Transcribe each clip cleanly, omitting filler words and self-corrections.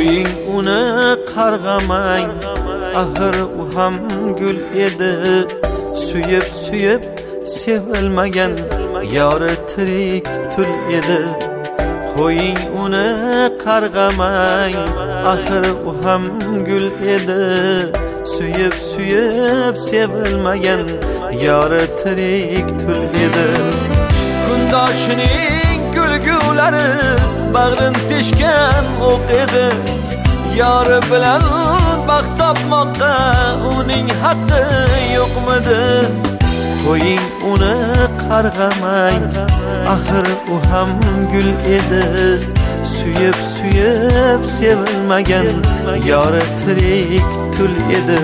Qo'ying uni qarg'amang, axir u ham gul edi. Suyib sevilmagan yori tirik tul edi. Qo'ying uni qarg'amang, axir u ham gul edi. Suyib sevilmagan yori tirik tul edi. Kundoshining kulgulari bag'rin teshgan o'q edi. Yori bilan baxt topmoqqa uning haqqi yo'qmidi? Qo'ying uni qarg'amang, axir u ham gul edi. Suyib sevilmagan yori tirik tul edi.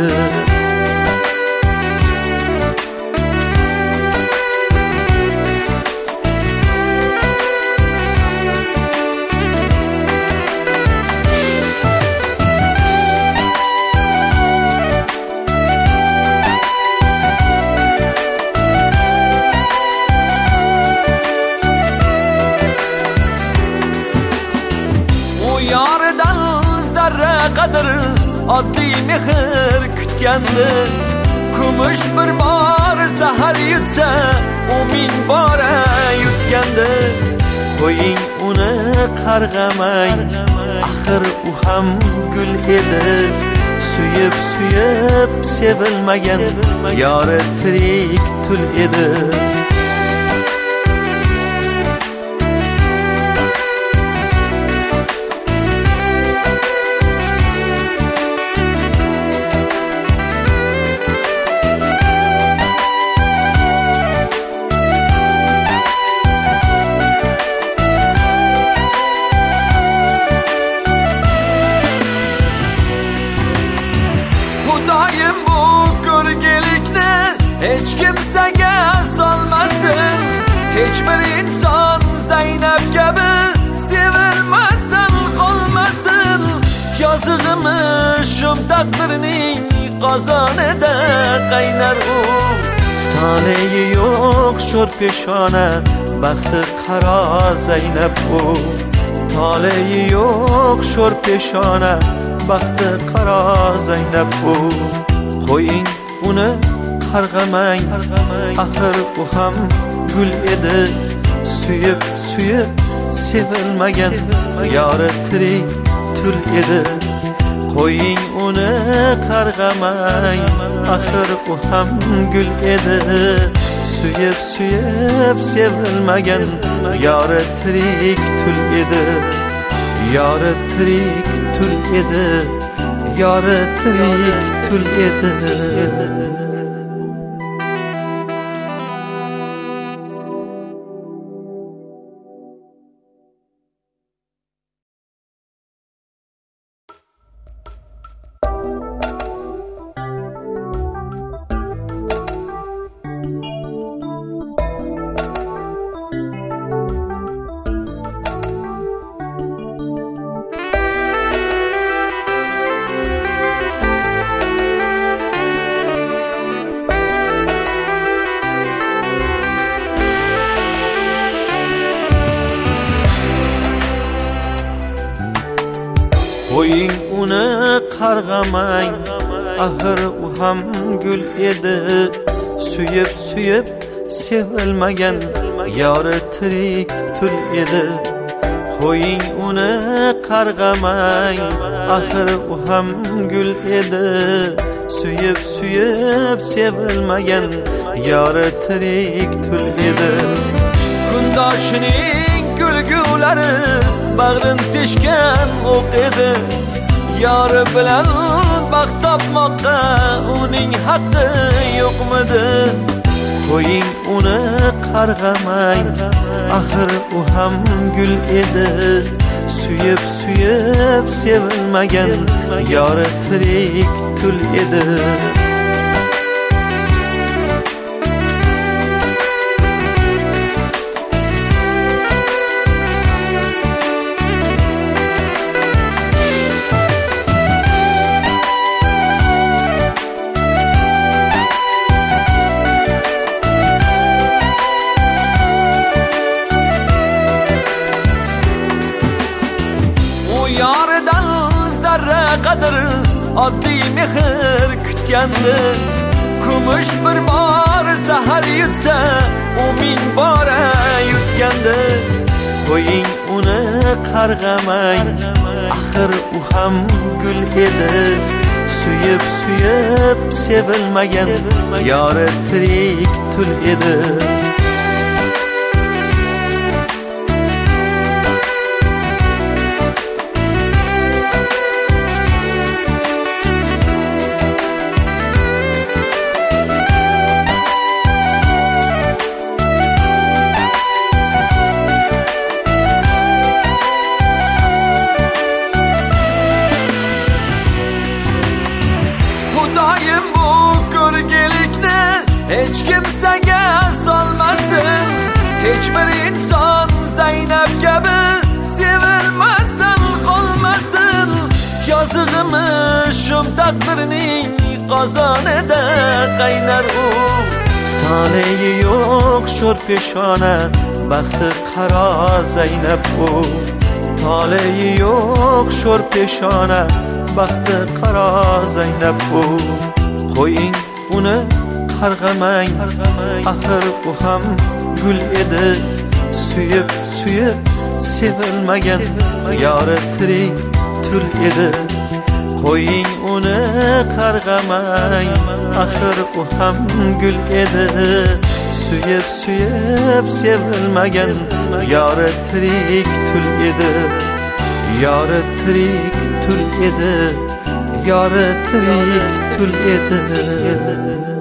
Yaridan zarra qadr oddiy mehr kutgandi. Kumush bir bor zahar yutsa, u ming bora yutgandi. Qo'ying uni qarg'amang, axir u ham gul edi. Suyib sevilmagan yori tirik tul edi. Xudoyim bu ko'rgilikni hech kimsaga solmasin. Hech bir inson Zaynab kabi sevilmasdan qolmasin. Yozig'imiz shum taqdirning qozonida qaynar u. Taleyi yo'q sho'r peshona, baxti qaro Zaynab u. Taleyi yo'q sho'r peshona, baxti qaro Zaynab u. Qo'ying uni qarg'amang, axir u ham gul edi. Suyib sevilmagan yori tirik tul edi. Qo'ying uni qarg'amang, axir u ham gul edi. Suyib sevilmagan yori tirik tul edi. Yori tirik tul edi, yori tirik tul edi. Qo'ying uni qarg'amang, axir u ham gul edi. Suyib sevilmagan yori tirik tul edi. Qo'ying uni qarg'amang, axir u ham gul edi. Suyib sevilmagan yori tirik tul edi. Kundoshining kulgulari bag'rin teshgan o'q edi. Yori bilan baxt topmoqqa uning haqqi yo'qmidi? Qo'ying uni qarg'amang, axir u ham gul edi. Suyib sevilmagan yori tirik tul edi. qadr oddiy mehr kutgandi. Kumush bir bor zahar yutsa u ming bora yutgandi. Qo'ying uni qarg'amang, axir u ham gul edi. Suyib sevilmagan yori tirik tul edi. Xudoyim bu ko'rgilikni hech kimsaga solmasin. Hech bir inson Zaynab kabi sevilmasdan qolmasin. Yozig'imi shum taqdirning qozonida qaynar u. Taleyi yo'q sho'r peshona, baxti qaro Zaynab u. Taleyi yo'q sho'r peshona, baxti qaro Zaynab u. Qo'ying uni qarg'amang, axir u ham gul edi. Suyib sevilmagan yori tirik tul edi. Qo'ying uni qarg'amang, axir u ham gul edi. Suyib sevilmagan yori tirik tul edi. Yori tirik tul edi. Yori tirik tul edi.